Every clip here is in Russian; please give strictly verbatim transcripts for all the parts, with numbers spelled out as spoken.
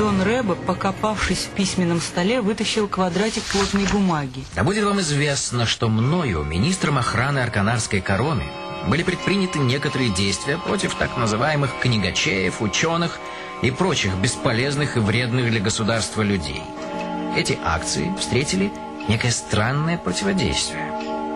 Дон Рэбе, покопавшись в письменном столе, вытащил квадратик плотной бумаги. Да будет вам известно, что мною, министром охраны Арканарской короны, были предприняты некоторые действия против так называемых книгачеев, ученых и прочих бесполезных и вредных для государства людей. Эти акции встретили некое странное противодействие.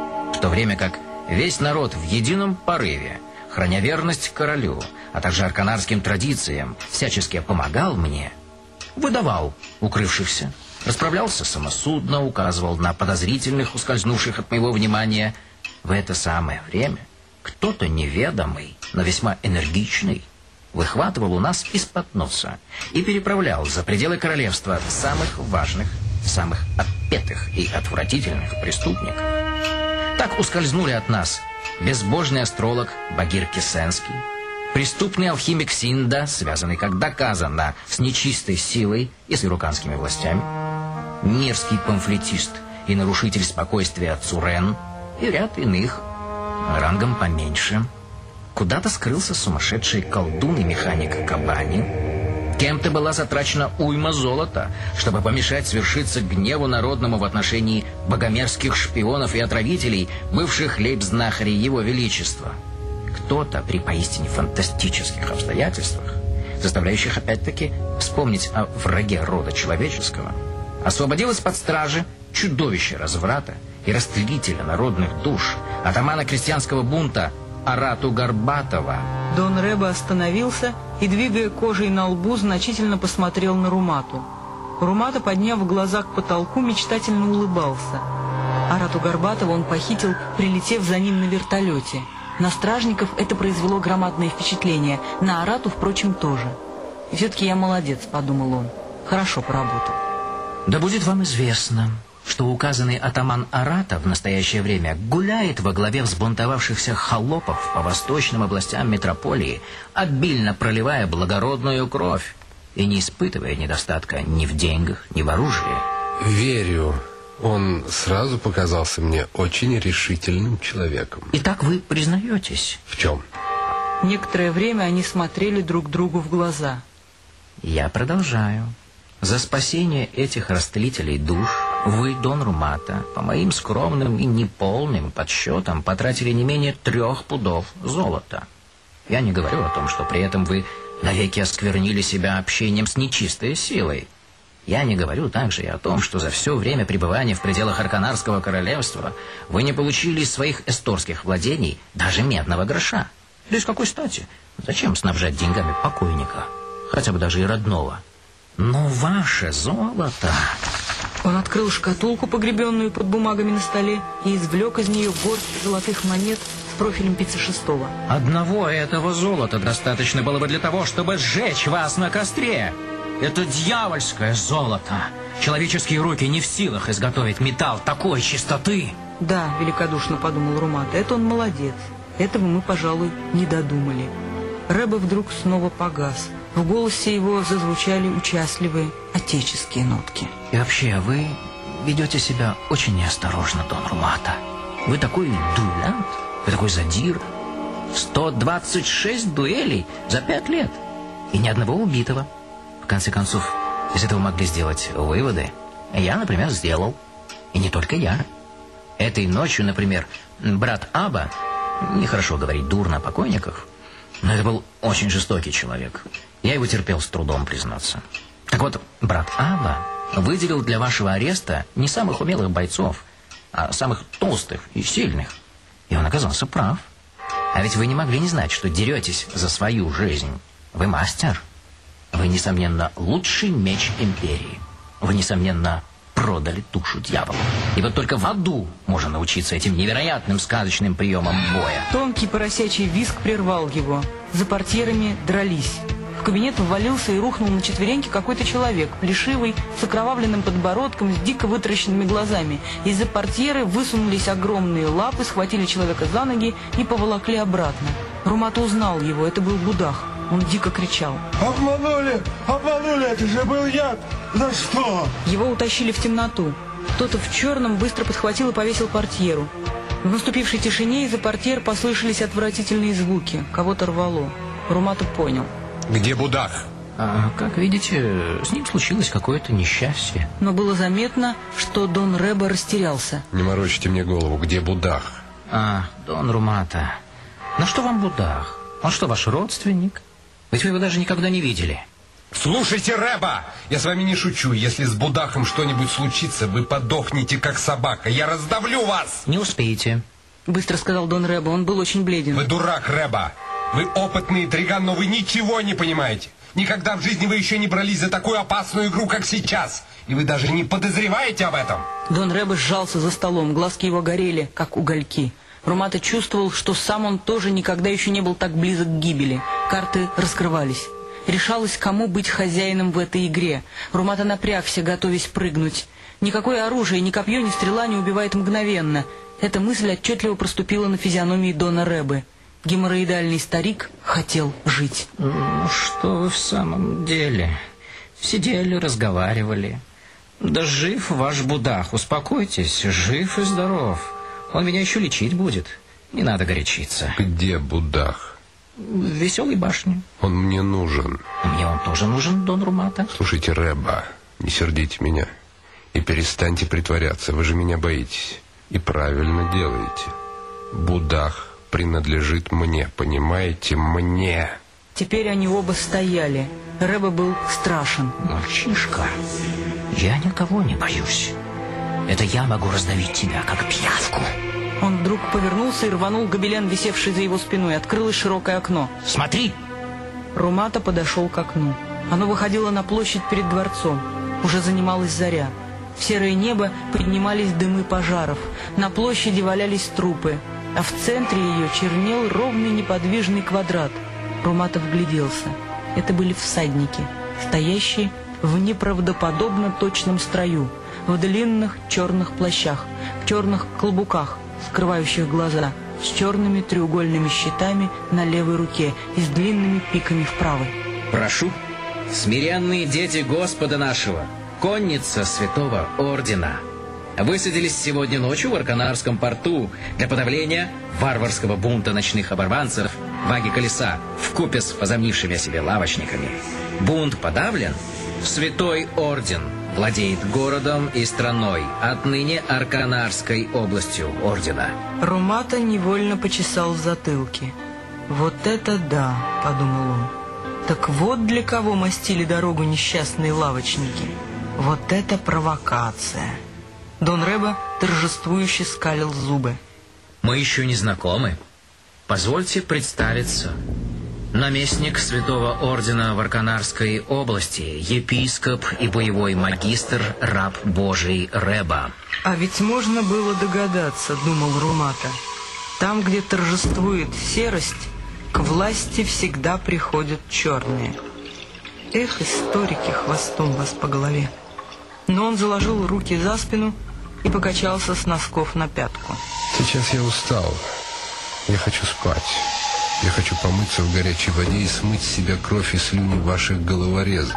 В то время как весь народ в едином порыве, храня верность королю, а также арканарским традициям, всячески помогал мне, выдавал укрывшихся, расправлялся самосудно, указывал на подозрительных, ускользнувших от моего внимания. В это самое время кто-то неведомый, но весьма энергичный, выхватывал у нас из-под носа и переправлял за пределы королевства самых важных, самых отпетых и отвратительных преступников. Так ускользнули от нас безбожный астролог Багир Кесенский, преступный алхимик Синда, связанный, как доказано, с нечистой силой и с ируканскими властями, мерзкий памфлетист и нарушитель спокойствия Цурен и ряд иных, рангом поменьше. Куда-то скрылся сумасшедший колдун и механик Кабани. Кем-то была затрачена уйма золота, чтобы помешать свершиться гневу народному в отношении богомерзких шпионов и отравителей, бывших лейбзнахарей Его Величества. Кто-то при поистине фантастических обстоятельствах, заставляющих опять-таки вспомнить о враге рода человеческого, освободил из-под стражи чудовище разврата и растлителя народных душ, атамана крестьянского бунта Арату Горбатова. Дон Рэбе остановился и, двигая кожей на лбу, значительно посмотрел на Румату. Румата, подняв глаза к потолку, мечтательно улыбался. Арату Горбатова он похитил, прилетев за ним на вертолете. На стражников это произвело громадное впечатление, на Арату, впрочем, тоже. И все-таки я молодец, подумал он, хорошо поработал. Да будет вам известно, что указанный атаман Арата в настоящее время гуляет во главе взбунтовавшихся холопов по восточным областям метрополии, обильно проливая благородную кровь и не испытывая недостатка ни в деньгах, ни в оружии. Верю. Он сразу показался мне очень решительным человеком. Итак, вы признаетесь? В чем? Некоторое время они смотрели друг другу в глаза. Я продолжаю. За спасение этих растлителей душ вы, Дон Румата, по моим скромным и неполным подсчетам потратили не менее трех пудов золота. Я не говорю о том, что при этом вы навеки осквернили себя общением с нечистой силой. Я не говорю также и о том, что за все время пребывания в пределах Арканарского королевства вы не получили из своих эсторских владений даже медного гроша. Да из какой стати? Зачем снабжать деньгами покойника, хотя бы даже и родного? Но ваше золото... Он открыл шкатулку, погребенную под бумагами на столе, и извлек из нее горсть золотых монет с профилем Пицца-шестого. Одного этого золота достаточно было бы для того, чтобы сжечь вас на костре. Это дьявольское золото. Человеческие руки не в силах изготовить металл такой чистоты. Да, великодушно подумал Румата, это он молодец. Этого мы, пожалуй, не додумали. Рэбе вдруг снова погас. В голосе его зазвучали участливые отеческие нотки. И вообще, вы ведете себя очень неосторожно, Дон Румата. Вы такой дуэлянт, вы такой задир. сто двадцать шесть дуэлей за пять лет. И ни одного убитого. В конце концов, из этого могли сделать выводы. Я, например, сделал. И не только я. Этой ночью, например, брат Аба, нехорошо говорить дурно о покойниках, но это был очень жестокий человек. Я его терпел с трудом, признаться. Так вот, брат Аба выделил для вашего ареста не самых умелых бойцов, а самых толстых и сильных. И он оказался прав. А ведь вы не могли не знать, что деретесь за свою жизнь. Вы мастер. Вы, несомненно, лучший меч империи. Вы, несомненно, продали душу дьяволу. И вот только в аду можно научиться этим невероятным сказочным приемам боя. Тонкий поросячий визг прервал его. За портьерами дрались. В кабинет ввалился и рухнул на четвереньки какой-то человек, плешивый, с окровавленным подбородком, с дико вытаращенными глазами. Из-за портьеры высунулись огромные лапы, схватили человека за ноги и поволокли обратно. Румата узнал его, это был Будах. Он дико кричал. «Обманули! Обманули! Это же был яд! За что?» Его утащили в темноту. Кто-то в черном быстро подхватил и повесил портьеру. В наступившей тишине из-за портьер послышались отвратительные звуки. Кого-то рвало. Румата понял. Где Будах? А, как видите, с ним случилось какое-то несчастье. Но было заметно, что Дон Рэбе растерялся. Не морочите мне голову, где Будах? А, Дон Румата, на что вам Будах? Он что, ваш родственник? Ведь вы его даже никогда не видели. Слушайте, Рэба, я с вами не шучу. Если с Будахом что-нибудь случится, вы подохнете, как собака. Я раздавлю вас! Не успеете. Быстро сказал Дон Рэбе, он был очень бледен. Вы дурак, Рэба. Вы опытный интриган, но вы ничего не понимаете. Никогда в жизни вы еще не брались за такую опасную игру, как сейчас. И вы даже не подозреваете об этом. Дон Рэбе сжался за столом, глазки его горели, как угольки. Румата чувствовал, что сам он тоже никогда еще не был так близок к гибели. Карты раскрывались. Решалось, кому быть хозяином в этой игре. Румата напрягся, готовясь прыгнуть. Никакое оружие, ни копье, ни стрела не убивает мгновенно. Эта мысль отчетливо проступила на физиономии Дона Рэбе. Геморроидальный старик хотел жить. Ну, что вы в самом деле? Сидели, разговаривали. Да жив ваш Будах, успокойтесь, жив и здоров. Он меня еще лечить будет. Не надо горячиться. Где Будах? В Веселой башне. Он мне нужен. Мне он тоже нужен, Дон Румата. Слушайте, Рэба, не сердите меня. И перестаньте притворяться, вы же меня боитесь. И правильно делаете. Будах принадлежит мне, понимаете, мне. Теперь они оба стояли. Рэбе был страшен. Мальчишка, я никого не боюсь. Это я могу раздавить тебя, как пиявку. Он вдруг повернулся и рванул гобелен, висевший за его спиной. Открылось широкое окно. Смотри! Румата подошел к окну. Оно выходило на площадь перед дворцом. Уже занималась заря. В серое небо поднимались дымы пожаров. На площади валялись трупы. А в центре ее чернел ровный неподвижный квадрат. Румата вгляделся. Это были всадники, стоящие в неправдоподобно точном строю, в длинных черных плащах, в черных клобуках, скрывающих глаза, с черными треугольными щитами на левой руке и с длинными пиками в правой. Прошу, смиренные дети Господа нашего, конница Святого Ордена, высадились сегодня ночью в Арканарском порту для подавления варварского бунта ночных оборванцев Ваги Колеса вкупе с возомнившими о себе лавочниками. Бунт подавлен, Святой Орден владеет городом и страной, отныне Арканарской областью Ордена. Румата невольно почесал в затылке. «Вот это да!» — подумал он. «Так вот для кого мастили дорогу несчастные лавочники. Вот это провокация!» Дон Рэбе торжествующе скалил зубы. Мы еще не знакомы. Позвольте представиться. Наместник Святого Ордена в Арканарской области, епископ и боевой магистр, раб Божий Рэба. А ведь можно было догадаться, думал Румата. Там, где торжествует серость, к власти всегда приходят черные. Эх, историки, хвостом вас по голове. Но он заложил руки за спину и покачался с носков на пятку. Сейчас я устал. Я хочу спать. Я хочу помыться в горячей воде и смыть с себя кровь и слюни ваших головорезов.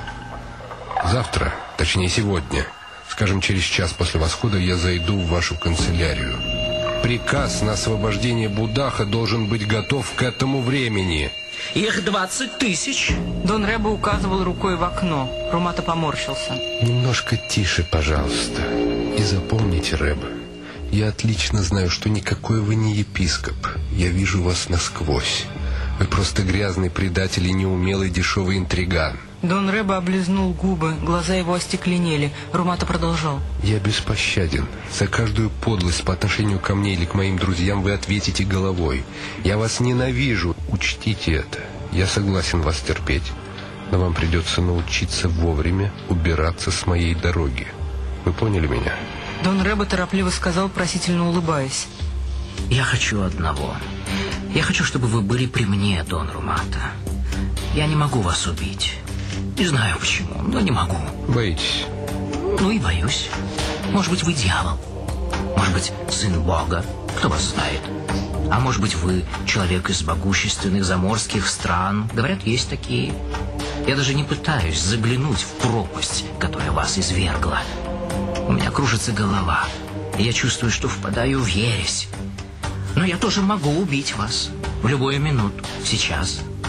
Завтра, точнее сегодня, скажем, через час после восхода я зайду в вашу канцелярию. Приказ на освобождение Будаха должен быть готов к этому времени. Их двадцать тысяч. Дон Рэбе указывал рукой в окно. Румата поморщился. Немножко тише, пожалуйста. И запомните, Рэбе, я отлично знаю, что никакой вы не епископ. Я вижу вас насквозь. Вы просто грязный предатель и неумелый дешевый интриган. Дон Рэбе облизнул губы, глаза его остекленели. Румата продолжал. Я беспощаден. За каждую подлость по отношению ко мне или к моим друзьям вы ответите головой. Я вас ненавижу. Учтите это. Я согласен вас терпеть. Но вам придется научиться вовремя убираться с моей дороги. Вы поняли меня? Дон Рэбе торопливо сказал, просительно улыбаясь. Я хочу одного. Я хочу, чтобы вы были при мне, Дон Румата. Я не могу вас убить. Не знаю почему, но не могу. Боитесь? Ну и боюсь. Может быть, вы дьявол. Может быть, сын Бога. Кто вас знает? А может быть, вы человек из могущественных заморских стран. Говорят, есть такие. Я даже не пытаюсь заглянуть в пропасть, которая вас извергла. У меня кружится голова. И я чувствую, что впадаю в ересь. Но я тоже могу убить вас. В любую минуту. Сейчас.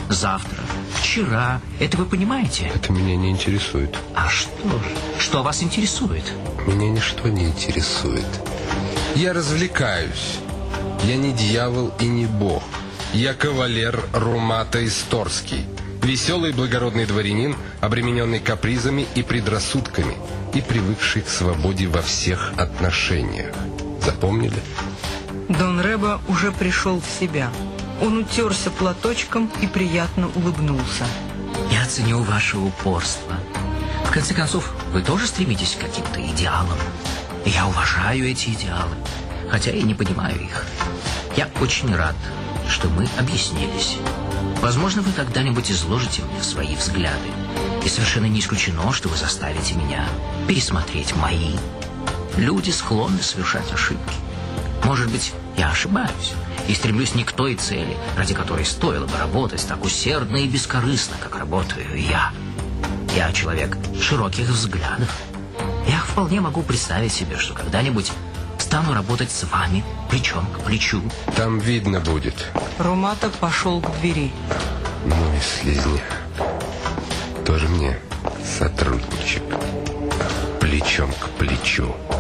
завтра, вчера. Это вы понимаете? Это меня не интересует. А что же? Что вас интересует? Меня ничто не интересует. Я развлекаюсь. Я не дьявол и не бог. Я кавалер Румата Исторский. Веселый и благородный дворянин, обремененный капризами и предрассудками и привыкший к свободе во всех отношениях. Запомнили? Дон Ребо уже пришел в себя. Он утерся платочком и приятно улыбнулся. Я ценю ваше упорство. В конце концов, вы тоже стремитесь к каким-то идеалам. Я уважаю эти идеалы, хотя и не понимаю их. Я очень рад, что мы объяснились. Возможно, вы когда-нибудь изложите мне свои взгляды. И совершенно не исключено, что вы заставите меня пересмотреть мои. Люди склонны совершать ошибки. Может быть, я ошибаюсь и стремлюсь не к той цели, ради которой стоило бы работать так усердно и бескорыстно, как работаю я. Я человек широких взглядов. Я вполне могу представить себе, что когда-нибудь стану работать с вами плечом к плечу. Там видно будет. Румата пошел к двери. Ну и слизня. Тоже мне сотрудничек. Плечом к плечу.